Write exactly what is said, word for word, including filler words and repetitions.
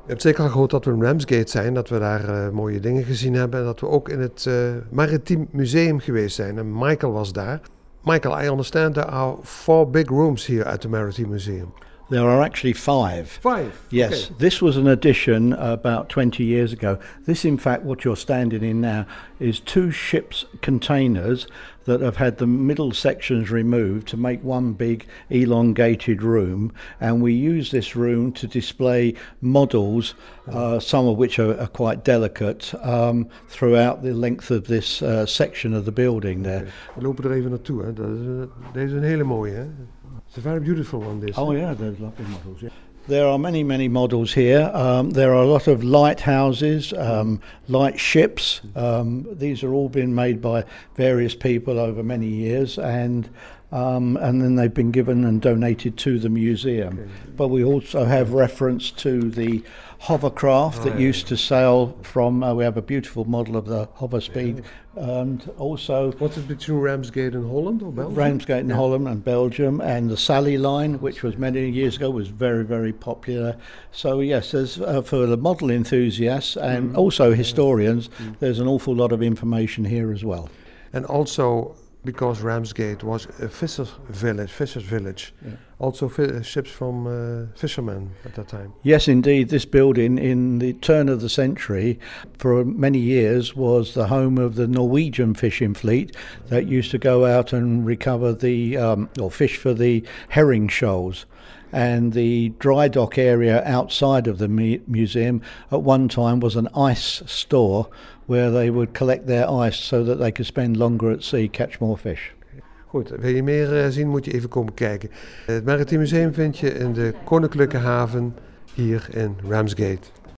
Je hebt zeker al gehoord dat we in Ramsgate zijn, dat we daar uh, mooie dingen gezien hebben en dat we ook in het uh, Maritiem Museum geweest zijn. En Michael was daar. Michael, I understand there are four big rooms here at the Maritime Museum. There are actually five. Five? Yes, okay. This was an addition about twenty years ago. This, in fact, what you're standing in now is two ships' containers that have had the middle sections removed to make one big elongated room, and we use this room to display models, uh, some of which are, are quite delicate, um, throughout the length of this uh, section of the building there. Okay. We lopen er even naartoe. Hè. Dat is, deze is een hele mooie. Hè? It's a very beautiful one, this. Oh yeah, there's lovely models. Yeah. There are many, many models here. Um, there are a lot of lighthouses, um, light ships. Um, these are all been made by various people over many years, and um, and then they've been given and donated to the museum. Okay. But we also have reference to the hovercraft that right. used to sail from. Uh, we have a beautiful model of the hover speed, yeah. And also. What's it between Ramsgate and Holland or Belgium? Ramsgate and yeah. Holland and Belgium, and the Sally line, which was many years ago, was very, very popular. So yes, there's uh, for the model enthusiasts and mm. also historians, mm. there's an awful lot of information here as well. And also, because Ramsgate was a fisher village, fisher's village, yeah. also fi- ships from uh, fishermen at that time. Yes, indeed. This building, in the turn of the century, for many years, was the home of the Norwegian fishing fleet that used to go out and recover the um, or fish for the herring shoals. And the dry dock area outside of the mu- museum at one time was an ice store where they would collect their ice so that they could spend longer at sea, catch more fish. Goed, wil je meer uh, zien, moet je even komen kijken. Het Maritiem Museum vind je in de Koninklijke Haven hier in Ramsgate.